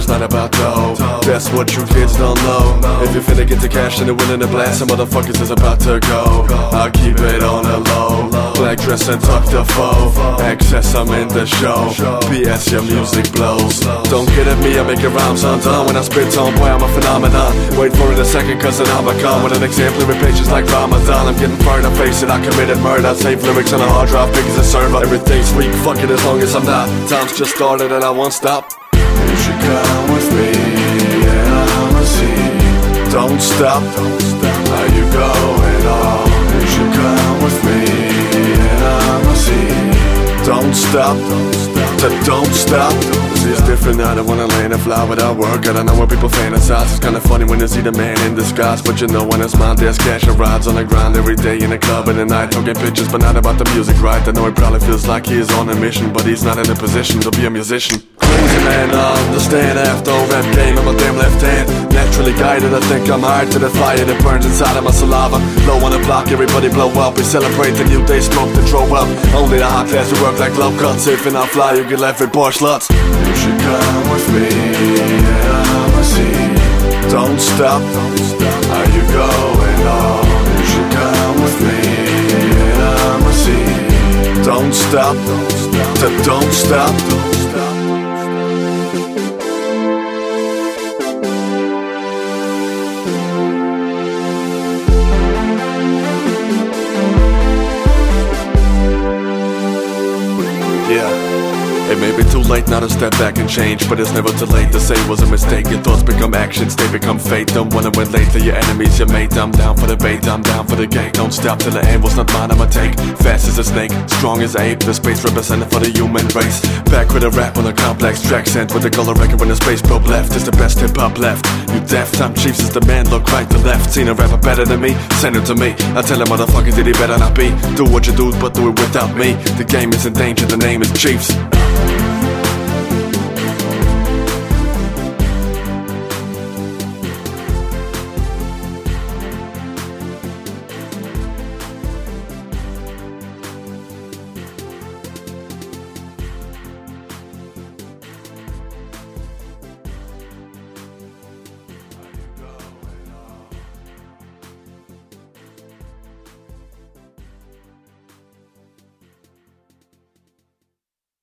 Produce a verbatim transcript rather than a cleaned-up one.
not about dough. That's what you kids don't know. If you finna get the cash and you're willing to blast, some motherfuckers is about to go. I'll keep it on the low. Black dress and tuck the foe. Access, I'm in the show. P S, your music blows. Don't get at me, I make your rhymes undone. When I spit on, boy, I'm a phenomenon. Wait for it a second, cause then I'm a con. With an exemplary pages like Ramadan. I'm getting fired, I face it, I committed murder. I save lyrics on a hard drive, big as a server. Everything's weak, fuck it as long as I'm not. Time's just started and I won't stop. You should come with me, and I'ma see. Don't stop, how you going on? You should come with me, and I'ma see. Don't stop, don't stop. See, it's different now, I don't wanna lay in a fly without work. I don't know what people fantasize. It's kinda funny when you see the man in disguise. But you know when it's mine, there's cash and rides on the grind every day in the club in the night. Don't get pictures, but not about the music, right? I know he probably feels like he is on a mission, but he's not in a position to be a musician. Crazy man, I understand. After a rap game in my damn left hand, naturally guided, I think I'm hired to the fire that burns inside of my saliva. Low on the block, everybody blow up. We celebrate the new day, smoke and throw up. Only the hot class who work like low cuts. If and I fly, you get left with bar sluts. You should come with me, and I'ma see. Don't stop, how you going on? You should come with me, and I'ma see. Don't stop, don't stop. Yeah, it may be too late now to step back and change, but it's never too late to say it was a mistake. Your thoughts become actions, they become fate. Don't wanna win late to your enemies, your mate. I'm down for the bait, I'm down for the gate. Don't stop till the end was not mine, I'ma take. Fast as a snake, strong as ape. The space represented for the human race. Back with a rap on a complex track, sent with the color record when the space probe left. It's the best hip hop left. You deaf, Time Chiefs is the man, look right to left. Seen a rapper better than me, send him to me. I tell him motherfuckers that he better not be. Do what you do, but do it without me. The game is in danger, the name is Chiefs.